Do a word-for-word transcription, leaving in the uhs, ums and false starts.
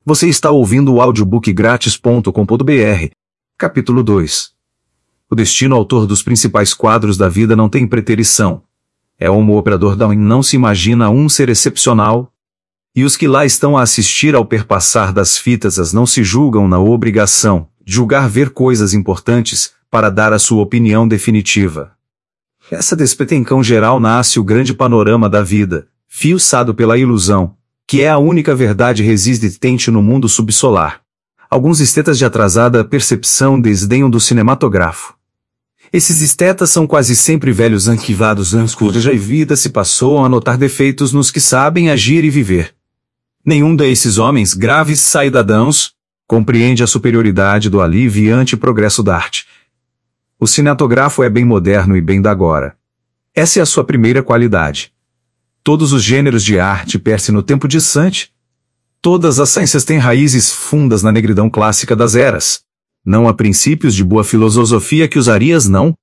Você está ouvindo o audiobook grátis ponto com ponto br. Capítulo dois. O destino autor dos principais quadros da vida não tem preterição. É Homo operador Darwin não se imagina um ser excepcional? E os que lá estão a assistir ao perpassar das fitas as não se julgam na obrigação de julgar ver coisas importantes para dar a sua opinião definitiva. Essa despetencão geral nasce o grande panorama da vida, fiuçado pela ilusão, que é a única verdade resistente no mundo subsolar. Alguns estetas de atrasada percepção desdenham do cinematógrafo. Esses estetas são quase sempre velhos anquivados anos cuja vida se passou a notar defeitos nos que sabem agir e viver. Nenhum desses homens graves cidadãos compreende a superioridade do aliviante progresso da arte. O cinematografo é bem moderno e bem da agora. Essa é a sua primeira qualidade. Todos os gêneros de arte persem no tempo distante. Todas as ciências têm raízes fundas na negridão clássica das eras. Não há princípios de boa filosofia que os arias não